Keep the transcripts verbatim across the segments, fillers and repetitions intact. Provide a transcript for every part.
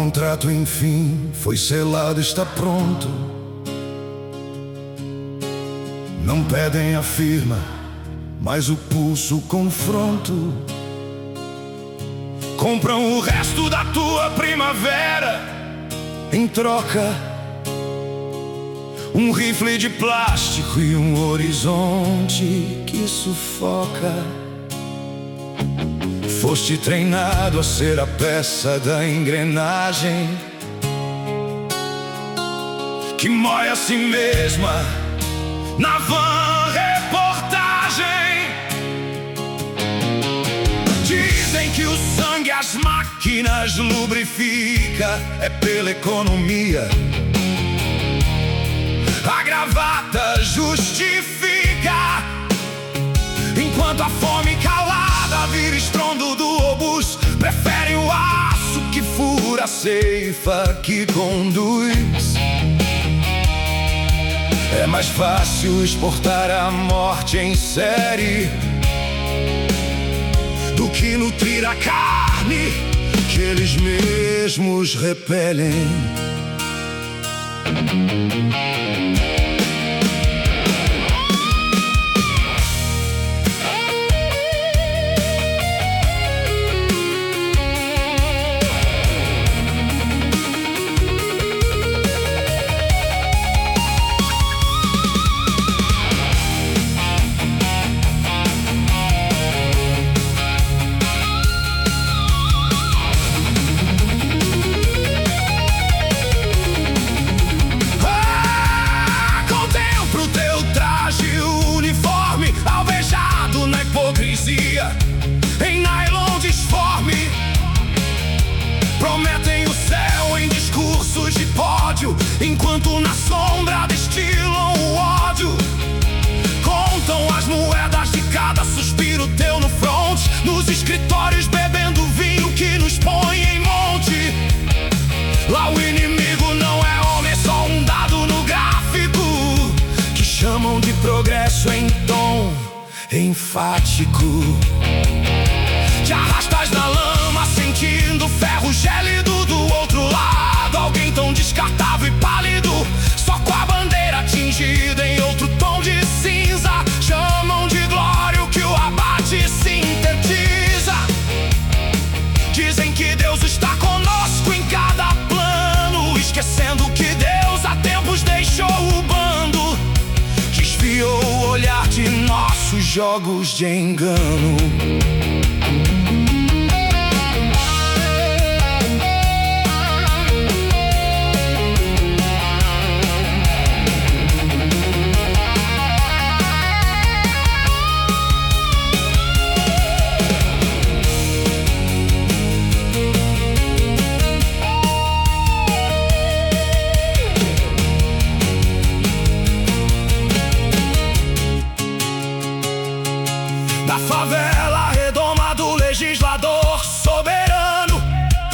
contrato enfim foi selado, está pronto. Não pedem a firma, mas o pulso, o confronto. Compram o resto da tua primavera em troca, um rifle de plástico e um horizonte que sufoca. Foste treinado a ser a peça da engrenagem que mói a si mesma na van reportagem. Dizem que o sangue as máquinas lubrifica, é pela economia. A gravata justifica, enquanto a fome calada vira estrondo do obus. Preferem o aço que fura, a ceifa que conduz. É mais fácil exportar a morte em série do que nutrir a carne que eles mesmos repelem. Em nylon disforme, prometem o céu em discursos de pódio, enquanto na sombra destilam o ódio. Contam as moedas de cada suspiro teu no front, nos escritórios bebendo vinho que nos põe em monte. Lá o inimigo não é homem, é só um dado no gráfico que chamam de progresso em tom enfático. Te arrastas na lama sentindo ferro gélido do outro lado. Alguém tão descartável e pálido, só com a bandeira tingida em outro tom de cinza. Chamam de glória o que o abate sintetiza. Dizem que Deus está conosco em cada plano, esquecendo que Deus há tempos deixou o bando. Desviou o olhar de nossos jogos de engano. Da favela redoma do legislador soberano,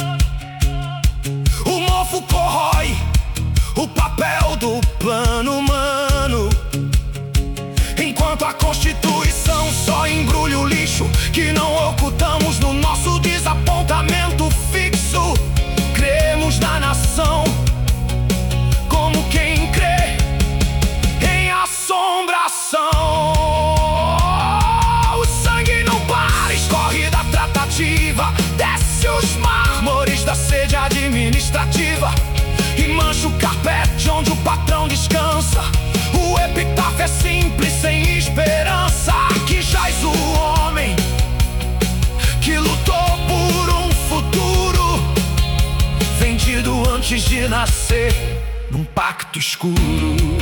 o mofo corrói o papel do plano humano, enquanto a Constituição só embrulha o lixo que não ocultamos no nosso desapontamento fixo. Cremos na nação como quem crê em assombração. Desce os mármores da sede administrativa e mancha o carpete onde o patrão descansa. O epitáfio é simples, sem esperança. Aqui jaz o homem que lutou por um futuro, vendido antes de nascer num pacto escuro.